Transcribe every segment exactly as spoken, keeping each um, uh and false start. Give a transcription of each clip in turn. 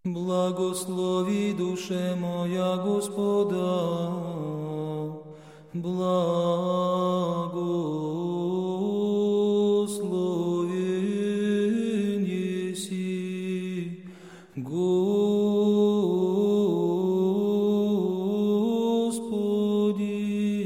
Благослови, душе моя, Господа, благословен еси, Господи.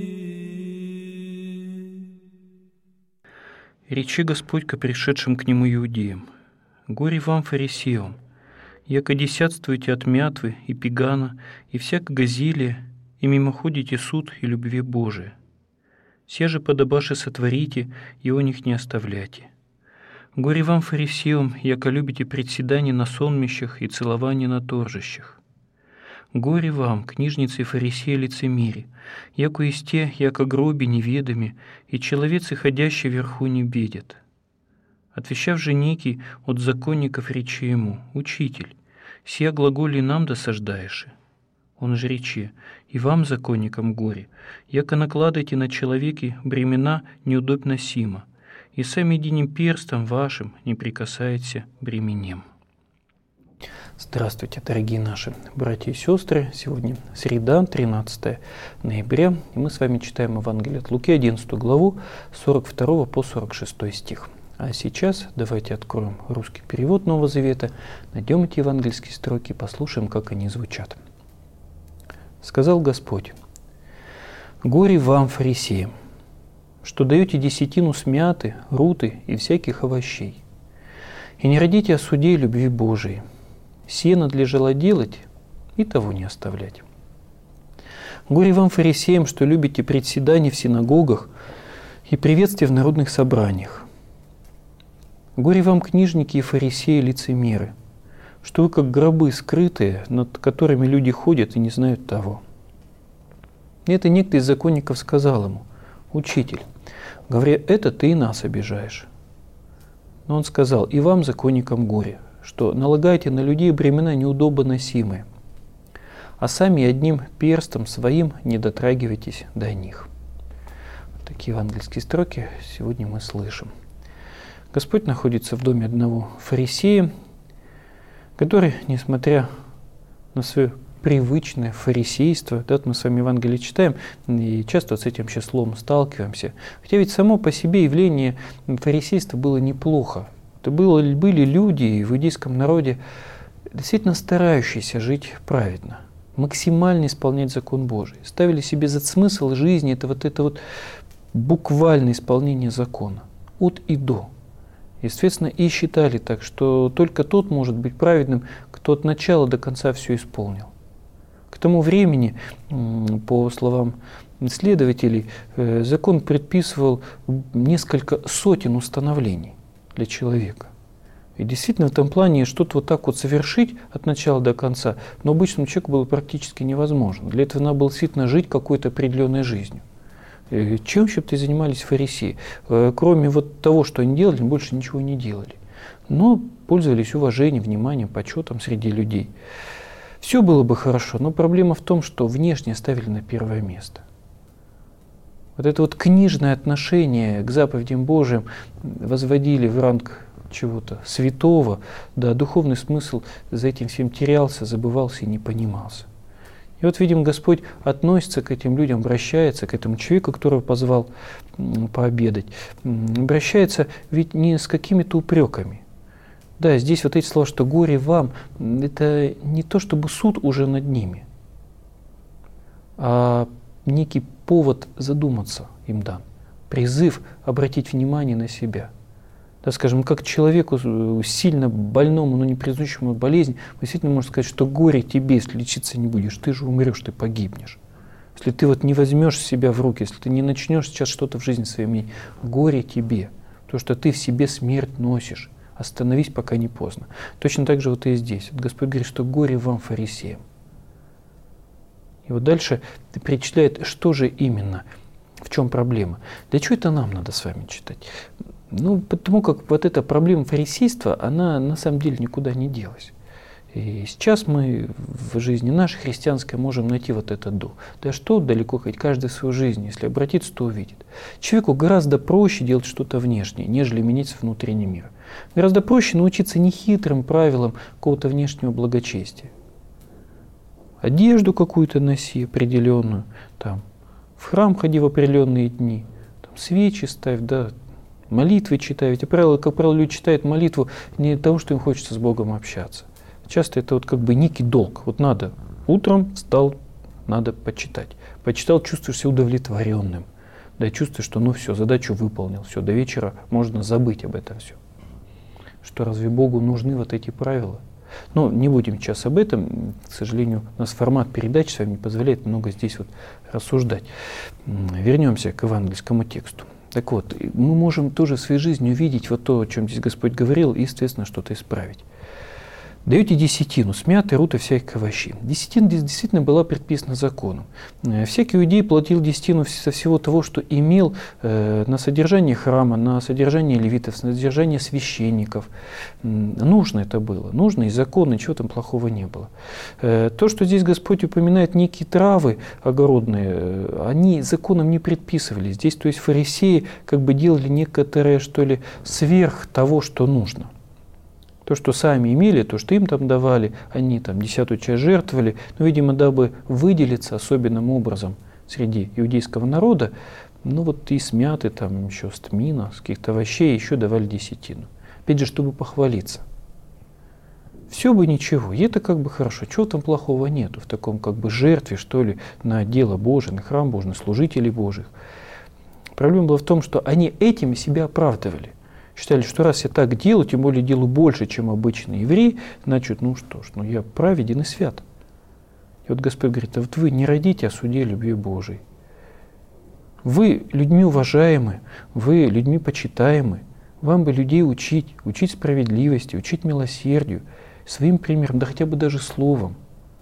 Речи Господь ко пришедшим к Нему иудеям: «Горе вам, фарисеям, яко десятствуете от мятвы и пегана и всякого зелия, и мимоходите суд и любви Божия. Се же подобаше сотворите, и о них не оставляйте. Горе вам, фарисеям, яко любите председание на сонмищах и целование на торжищах. Горе вам, книжницы и фарисеи лицемири, яко есть те, яко гроби неведами, и человецы, ходящие вверху, не бедят. Отвещав же некий от законников речи ему: Учитель, сия глаголи нам досаждаешь. Он же речи: и вам, законникам, горе, яко накладываете на человеки бремена неудобносимо, и сами единым перстом вашим не прикасаете бременем». Здравствуйте, дорогие наши братья и сестры. Сегодня среда, тринадцатое ноября, и мы с вами читаем Евангелие от Луки, одиннадцатую главу, с сорок второго по сорок шестой стих. А сейчас давайте откроем русский перевод Нового Завета, найдем эти евангельские строки и послушаем, как они звучат. «Сказал Господь: горе вам, фарисеям, что даете десятину с мяты, руты и всяких овощей, и не родите о суде и любви Божией. Сие надлежало делать и того не оставлять. Горе вам, фарисеям, что любите председание в синагогах и приветствие в народных собраниях. Горе вам, книжники и фарисеи, лицемеры, что вы как гробы скрытые, над которыми люди ходят и не знают того». И это некто из законников сказал ему: «Учитель, говоря это, ты и нас обижаешь». Но он сказал: «И вам, законникам, горе, что налагаете на людей бремена неудобоносимые, а сами одним перстом своим не дотрагиваетесь до них». Вот такие евангельские строки сегодня мы слышим. Господь находится в доме одного фарисея, который, несмотря на свое привычное фарисейство, да, мы с вами Евангелие читаем и часто с этим числом сталкиваемся, хотя ведь само по себе явление фарисейства было неплохо. Это было, были люди в иудейском народе, действительно старающиеся жить праведно, максимально исполнять закон Божий, ставили себе за смысл жизни это вот это вот буквальное исполнение закона от и до. И, соответственно, и считали так, что только тот может быть праведным, кто от начала до конца все исполнил. К тому времени, по словам исследователей, закон предписывал несколько сотен установлений для человека. И действительно, в этом плане что-то вот так вот совершить от начала до конца, но обычному человеку было практически невозможно. Для этого надо было действительно жить какой-то определенной жизнью. Чем вообще-то занимались фарисеи? Кроме вот того, что они делали, больше ничего не делали. Но пользовались уважением, вниманием, почетом среди людей. Все было бы хорошо, но проблема в том, что внешне ставили на первое место. Вот это вот книжное отношение к заповедям Божьим возводили в ранг чего-то святого, да, духовный смысл за этим всем терялся, забывался и не понимался. И вот, видим, Господь относится к этим людям, обращается к этому человеку, которого позвал пообедать, обращается ведь не с какими-то упреками. Да, здесь вот эти слова, что горе вам, это не то, чтобы суд уже над ними, а некий повод задуматься им дан, призыв обратить внимание на себя. Да, скажем, как человеку сильно больному, но не признающему болезнь, действительно можно сказать, что горе тебе, если лечиться не будешь, ты же умрешь, ты погибнешь. Если ты вот не возьмешь себя в руки, если ты не начнешь сейчас что-то в жизни своей менять, горе тебе, потому что ты в себе смерть носишь. Остановись, пока не поздно. Точно так же вот и здесь. Вот Господь говорит, что горе вам, фарисеям. И вот дальше перечисляет, что же именно, в чем проблема. Для чего это нам надо с вами читать? Ну, потому как вот эта проблема фарисейства, она на самом деле никуда не делась. И сейчас мы в жизни нашей христианской можем найти вот это «до». Да что далеко ходить, каждый в свою жизнь, если обратиться, то увидит. Человеку гораздо проще делать что-то внешнее, нежели менять внутренний мир. Гораздо проще научиться нехитрым правилам какого-то внешнего благочестия. Одежду какую-то носи определенную, там, в храм ходи в определенные дни, там, свечи ставь, да, молитвы читай. Ведь, правило, как правило, люди читают молитву не для того, что им хочется с Богом общаться. Часто это вот как бы некий долг. Вот надо, утром встал, надо почитать. Почитал, чувствуешь себя удовлетворенным. Да, чувствуешь, что ну все, задачу выполнил, все, до вечера можно забыть об этом все. Что разве Богу нужны вот эти правила? Но не будем сейчас об этом. К сожалению, у нас формат передачи с вами не позволяет много здесь вот рассуждать. Вернемся к евангельскому тексту. Так вот, мы можем тоже в своей жизни увидеть вот то, о чем здесь Господь говорил, и, естественно, что-то исправить. Даете десятину, смятые руты всяких овощей. Десятина действительно была предписана законом. Всякий иудей платил десятину со всего того, что имел э, на содержание храма, на содержание левитов, на содержание священников. Нужно это было, нужно, и закон, ничего там плохого не было. Э, то, что здесь Господь упоминает некие травы огородные, э, они законом не предписывались. Здесь, то есть, фарисеи как бы делали некоторое, что ли, сверх того, что нужно. То, что сами имели, то, что им там давали, они там десятую часть жертвовали, но, видимо, дабы выделиться особенным образом среди иудейского народа, ну вот и с мяты, там еще с тмина, с каких-то овощей еще давали десятину. Опять же, чтобы похвалиться. Все бы ничего, и это как бы хорошо. Чего там плохого нету в таком как бы жертве, что ли, на дело Божие, на храм Божий, на служителей Божьих. Проблема была в том, что они этим себя оправдывали. Считали, что раз я так делаю, тем более делаю больше, чем обычный еврей, значит, ну что ж, ну я праведен и свят. И вот Господь говорит, а вот вы не родите о суде любви Божией. Вы людьми уважаемы, вы людьми почитаемы. Вам бы людей учить, учить справедливости, учить милосердию, своим примером, да хотя бы даже словом.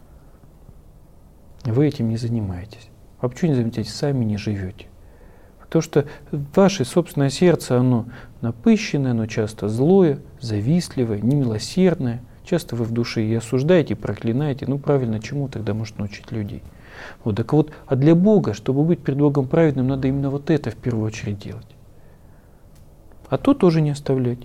Вы этим не занимаетесь. А почему не занимаетесь? Сами не живете. Потому что ваше собственное сердце, оно напыщенное, оно часто злое, завистливое, немилосердное. Часто вы в душе и осуждаете, и проклинаете. Ну правильно, чему тогда может научить людей? Вот, так вот, а для Бога, чтобы быть пред Богом праведным, надо именно вот это в первую очередь делать. А то тоже не оставлять.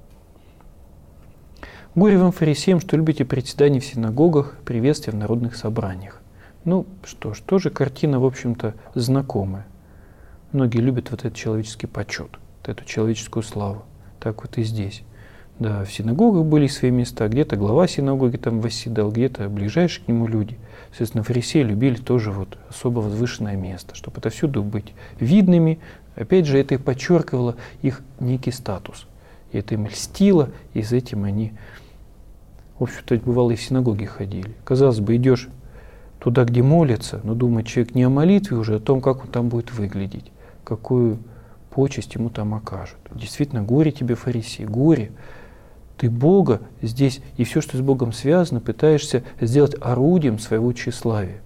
Горе вам, фарисеям, что любите приседания в синагогах, приветствия в народных собраниях. Ну что ж, тоже картина, в общем-то, знакомая. Многие любят вот этот человеческий почет, вот эту человеческую славу. Так вот и здесь. Да, в синагогах были свои места, где-то глава синагоги там восседал, где-то ближайшие к нему люди. Соответственно, фарисеи любили тоже вот особо возвышенное место, чтобы отовсюду быть видными. Опять же, это и подчеркивало их некий статус. И это им льстило, и с этим они, в общем-то, бывало, и в синагоги ходили. Казалось бы, идешь туда, где молятся, но думает человек не о молитве уже, а о том, как он там будет выглядеть. Какую почесть ему там окажут. Действительно, горе тебе, фарисей, горе. Ты Бога здесь, и все, что с Богом связано, пытаешься сделать орудием своего тщеславия.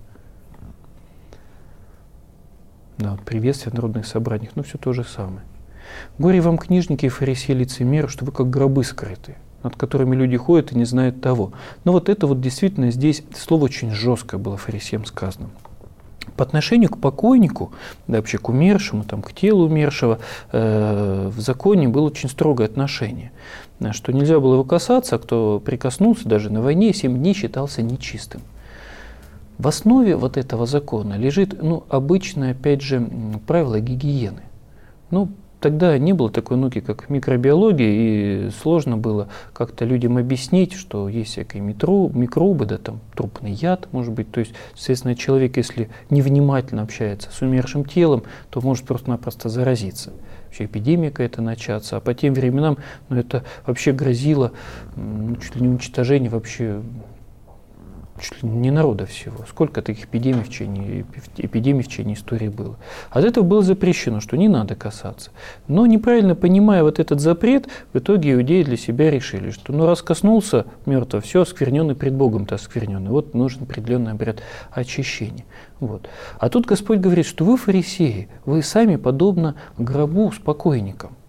Да, вот приветствие в народных собраниях, ну все то же самое. Горе вам, книжники и фарисеи, лицемеры, что вы как гробы скрытые, над которыми люди ходят и не знают того. Но вот это вот действительно здесь слово очень жесткое было фарисеям сказано. По отношению к покойнику, да, вообще к умершему, там, к телу умершего, э, в законе было очень строгое отношение, что нельзя было его касаться, а кто прикоснулся даже на войне, семь дней считался нечистым. В основе вот этого закона лежит ну, обычное, опять же, правило гигиены. Ну, тогда не было такой науки, как микробиология, и сложно было как-то людям объяснить, что есть всякие микробы, да, там, трупный яд, может быть. То есть, соответственно, человек, если невнимательно общается с умершим телом, то может просто-напросто заразиться. Вообще эпидемия какая-то начаться. А по тем временам ну, это вообще грозило ну, чуть ли не уничтожение вообще чуть ли не народа всего. Сколько таких эпидемий в течение, эпидемий в течение истории было. От этого было запрещено, что не надо касаться. Но неправильно понимая вот этот запрет, в итоге иудеи для себя решили, что ну раз коснулся мертвого, все оскверненный пред Богом-то оскверненный. Вот нужен определенный обряд очищения. Вот. А тут Господь говорит, что вы, фарисеи, вы сами подобно гробу с покойником.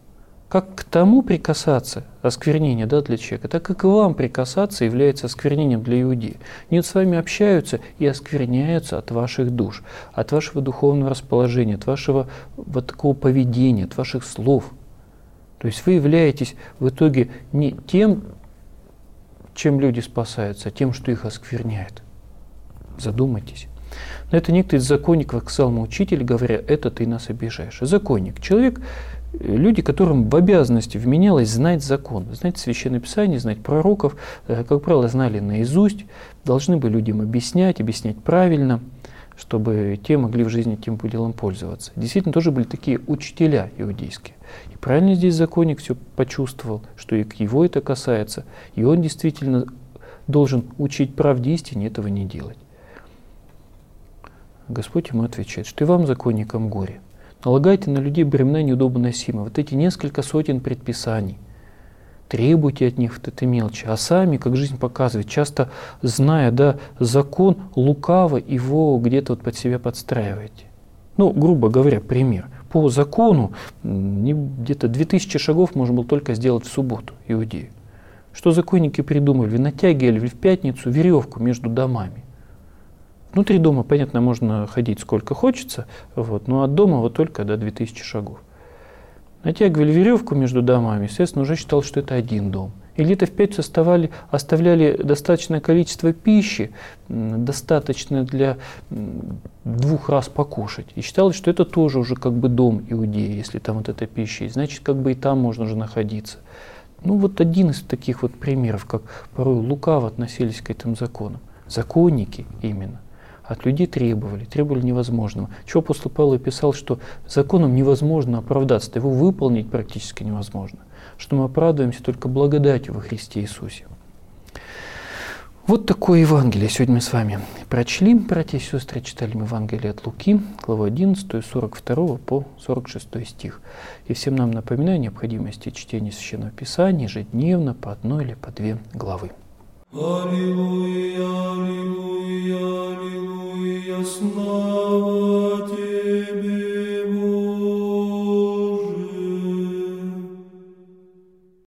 Как к тому прикасаться, осквернение, да, для человека, так и к вам прикасаться является осквернением для иудея. Они вот с вами общаются и оскверняются от ваших душ, от вашего духовного расположения, от вашего вот такого поведения, от ваших слов. То есть вы являетесь в итоге не тем, чем люди спасаются, а тем, что их оскверняет. Задумайтесь. Но это некто из законников к псалмоучитель, говоря, это ты нас обижаешь. Законник, человек, люди, которым в обязанности вменялось знать закон, знать Священное Писание, знать пророков, как правило, знали наизусть, должны бы людям объяснять, объяснять правильно, чтобы те могли в жизни тем делом пользоваться. Действительно, тоже были такие учителя иудейские. И правильно здесь законник все почувствовал, что и к его это касается, и он действительно должен учить правде истине, этого не делать. Господь ему отвечает, что и вам, законникам, горе. Налагайте на людей бремена неудобоносимые. Вот эти несколько сотен предписаний. Требуйте от них вот этой мелочи. А сами, как жизнь показывает, часто зная, да, закон, лукаво его где-то вот под себя подстраиваете. Ну, грубо говоря, пример. По закону где-то две тысячи шагов можно было только сделать в субботу, иудею. Что законники придумали? Натягивали в пятницу веревку между домами. Внутри дома, понятно, можно ходить сколько хочется, вот, но от дома вот только до две тысячи шагов. Натягивали веревку между домами, естественно, уже считал, что это один дом. И где-то в пятницу оставали, оставляли достаточное количество пищи, достаточно для двух раз покушать. И считалось, что это тоже уже как бы дом иудея, если там вот эта пища есть. Значит, как бы и там можно уже находиться. Ну вот один из таких вот примеров, как порой лукаво относились к этим законам. Законники именно. От людей требовали, требовали невозможного. Чего апостол Павел писал, что законом невозможно оправдаться, его выполнить практически невозможно. Что мы оправдываемся только благодатью во Христе Иисусе. Вот такое Евангелие сегодня мы с вами прочли. Братья и сестры, читали мы Евангелие от Луки, главу одиннадцатую, с сорок второго по сорок шестой стих. И всем нам напоминаю о необходимости чтения Священного Писания ежедневно по одной или по две главы. Аллилуйя, аллилуйя, аллилуйя, слава